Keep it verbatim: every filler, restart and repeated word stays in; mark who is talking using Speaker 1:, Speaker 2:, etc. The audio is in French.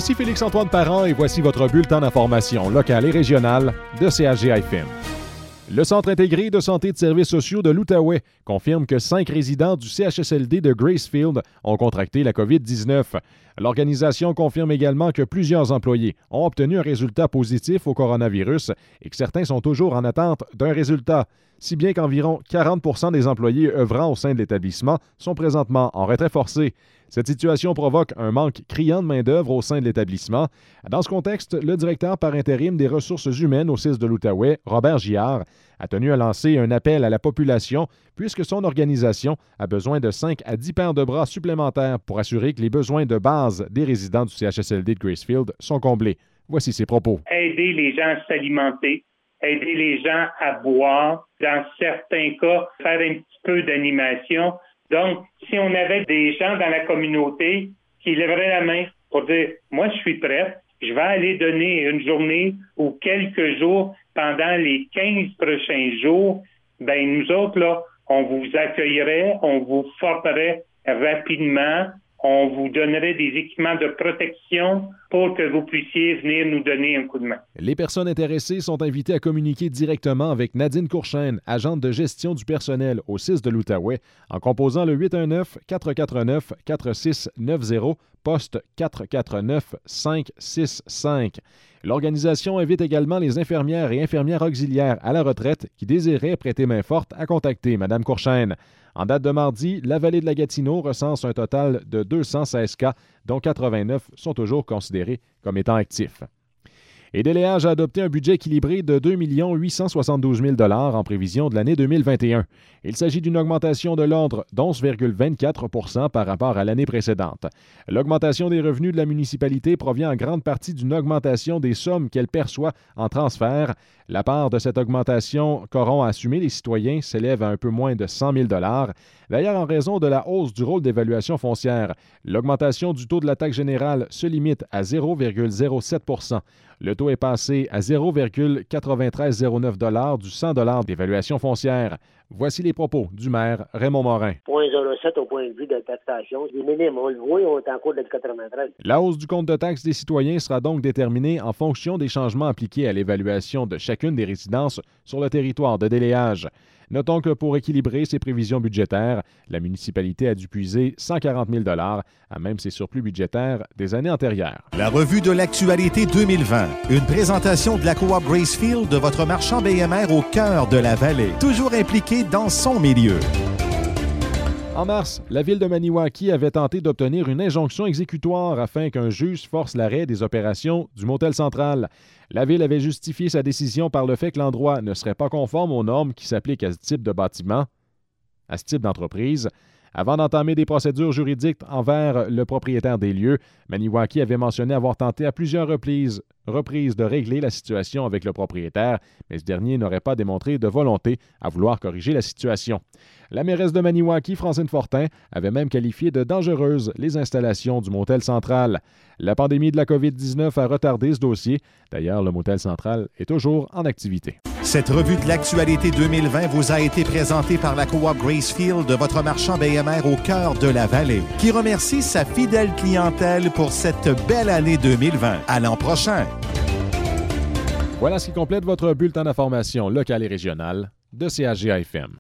Speaker 1: Ici Félix-Antoine Parent et voici votre bulletin d'information locale et régionale de C H G F M. Le Centre intégré de santé et de services sociaux de l'Outaouais confirme que cinq résidents du C H S L D de Gracefield ont contracté la covid dix-neuf. L'organisation confirme également que plusieurs employés ont obtenu un résultat positif au coronavirus et que certains sont toujours en attente d'un résultat, si bien qu'environ quarante pour cent des employés œuvrant au sein de l'établissement sont présentement en retrait forcé. Cette situation provoque un manque criant de main-d'œuvre au sein de l'établissement. Dans ce contexte, le directeur par intérim des ressources humaines au C I S de l'Outaouais, Robert Giard, a tenu à lancer un appel à la population puisque son organisation a besoin de cinq à dix paires de bras supplémentaires pour assurer que les besoins de base des résidents du C H S L D de Gracefield sont comblés. Voici ses propos.
Speaker 2: Aider les gens à s'alimenter, aider les gens à boire, dans certains cas, faire un petit peu d'animation. Donc, si on avait des gens dans la communauté qui lèveraient la main pour dire « Moi, je suis prêt, je vais aller donner une journée ou quelques jours pendant les quinze prochains jours », ben nous autres, là, on vous accueillerait, on vous formerait rapidement, on vous donnerait des équipements de protection pour que vous puissiez venir nous donner un coup de main.
Speaker 1: Les personnes intéressées sont invitées à communiquer directement avec Nadine Courchaine, agente de gestion du personnel au C I S de l'Outaouais, en composant le huit un neuf, quatre quatre neuf, quatre six neuf zéro, poste quatre quatre neuf, cinq six cinq. L'organisation invite également les infirmières et infirmières auxiliaires à la retraite qui désiraient prêter main forte à contacter Mme Courchaine. En date de mardi, la vallée de la Gatineau recense un total de deux cent seize cas, dont quatre-vingt-neuf sont toujours considérés comme étant actifs. Et Déléage a adopté un budget équilibré de deux millions huit cent soixante-douze mille dollars en prévision de l'année deux mille vingt et un. Il s'agit d'une augmentation de l'ordre d'onze virgule vingt-quatre pour cent par rapport à l'année précédente. L'augmentation des revenus de la municipalité provient en grande partie d'une augmentation des sommes qu'elle perçoit en transfert. La part de cette augmentation qu'auront à assumer les citoyens s'élève à un peu moins de cent mille dollars. D'ailleurs, en raison de la hausse du rôle d'évaluation foncière, l'augmentation du taux de la taxe générale se limite à zéro virgule zéro sept pour cent. Le taux est passé à zéro virgule quatre-vingt-treize zéro neuf dollars du cent dollars d'évaluation foncière. Voici les propos du maire Raymond Morin.
Speaker 3: zéro virgule zéro sept au point de vue de taxation. Les minimes, on le voit, on est en cours de quatre-vingt-treize.
Speaker 1: La hausse du compte de taxes des citoyens sera donc déterminée en fonction des changements appliqués à l'évaluation de chacune des résidences sur le territoire de Déléage. Notons que pour équilibrer ses prévisions budgétaires, la municipalité a dû puiser cent quarante mille dollars à même ses surplus budgétaires des années antérieures.
Speaker 4: La revue de l'actualité deux mille vingt. Une présentation de la coop Gracefield de votre marchand B M R au cœur de la vallée. Toujours impliqué dans son milieu.
Speaker 1: En mars, la ville de Maniwaki avait tenté d'obtenir une injonction exécutoire afin qu'un juge force l'arrêt des opérations du motel central. La ville avait justifié sa décision par le fait que l'endroit ne serait pas conforme aux normes qui s'appliquent à ce type de bâtiment, à ce type d'entreprise. Avant d'entamer des procédures juridiques envers le propriétaire des lieux, Maniwaki avait mentionné avoir tenté à plusieurs reprises, reprises de régler la situation avec le propriétaire, mais ce dernier n'aurait pas démontré de volonté à vouloir corriger la situation. La mairesse de Maniwaki, Francine Fortin, avait même qualifié de dangereuses les installations du motel central. La pandémie de la covid dix-neuf a retardé ce dossier. D'ailleurs, le motel central est toujours en activité.
Speaker 4: Cette revue de l'actualité deux mille vingt vous a été présentée par la coop Gracefield de votre marchand B M R au cœur de la vallée, qui remercie sa fidèle clientèle pour cette belle année deux mille vingt. À l'an prochain!
Speaker 1: Voilà ce qui complète votre bulletin d'information locale et régionale de C H G F M.